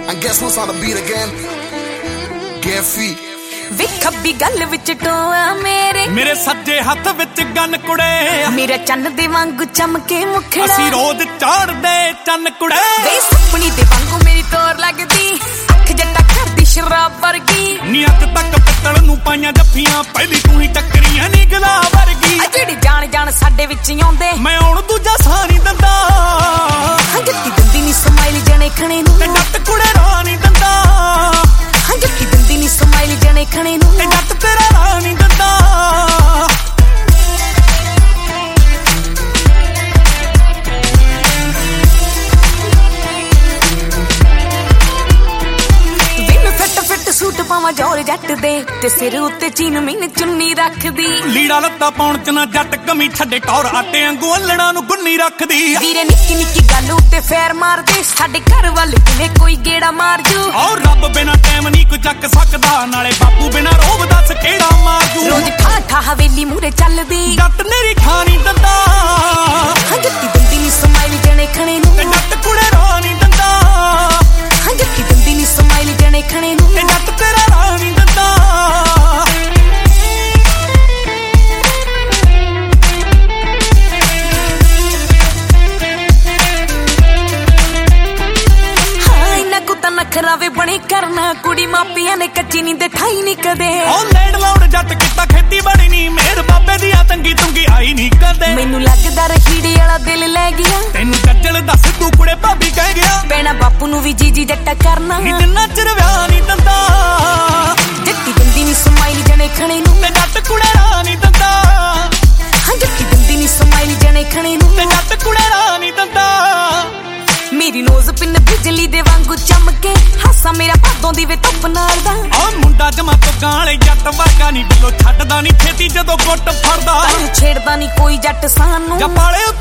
And guess what's on the beat again? Get feet. वे खब्बी गल विच टोआ मेरे सज्जे हथ विच गन कुड़े मेरा चन्न दे वांगू चमके मुखड़ा असी रोज चाड़ दे चन्न कुड़े वे सपनी दे वांगू मेरी तोर लगदी अख जट्टा करदी शराब वर्गी नी अख तक पित्तल नू पाइयां जफ्फियां पहली तू ही टक्करियां नी गला वर्गी जेड़ी जान जान साडे विच आउंदे मैं हुण दूजा साह नहीं दंदा जट्टी दंदी नी समाइल जने खणे नू ते जट कुड़े राह नहीं दंदा जट्टी दंदी नी समाइल जने खणे नू ते जट तेरा राह नहीं दंदा सूट पावा जोर जट दे ते सिर उत्ते चीन मीन चुन्नी रखदी लीड़ा लत्ता पाउण च ना जट कमी छड्डे टौर आटे वांगू अल्लड़ा नू गुन्नी रखदी वीरे निक्की निक्की गल उत्ते फैर मार दे साडे घर वल किवे कोई गेड़ा मार जू और रब बिना टाइम नहीं कोई चक सकदा नाले बापू बिना रोब दस केड़ा मार जू रोज ठा ठा हवेली मूरे चलदी जट मेरी खा नहीं दंदा जट्टी दंदी नी समाइल जने खणे नू ते जट कुड़े राह नहीं दंदा जट्टी दंदी नी समाइल जने खणे नू ते जट तेरा राह नहीं दंदा नखरावे बने करना कुड़ी मापिया ने कच्ची नी दिखाई नी कदे ओ लैंड लौड़ जट किता खेती बड़ी नी मेर बाबे दी तंगी तुंगी आई नी कदे मैनू लगदा रखीड़ी वाला दिल ले गया तेनू गज्जल दस तू कुड़े भाभी कह गया पैना बापू नू भी जी जी जट्टा करना जिन्ना चिर विआह नी दंदा जट्टी दंदी नी समाइल जने खणे नू ते जट कुड़े राह नी दंदा जट्टी दंदी नी समाइल जने खणे नू ते जट कुड़े राह नी दंदा मेरी नोज पिन बिजली दे वांगू चमके हासा मेरा भादों दी वे धुप नाल दा आ मुंडा जमा पग्गां वाले जट वर्गा नी बिलो छड्डदा नी छेती जदों गुੱਟ फड़दा छेड़दा नी कोई जट सानू जा पाले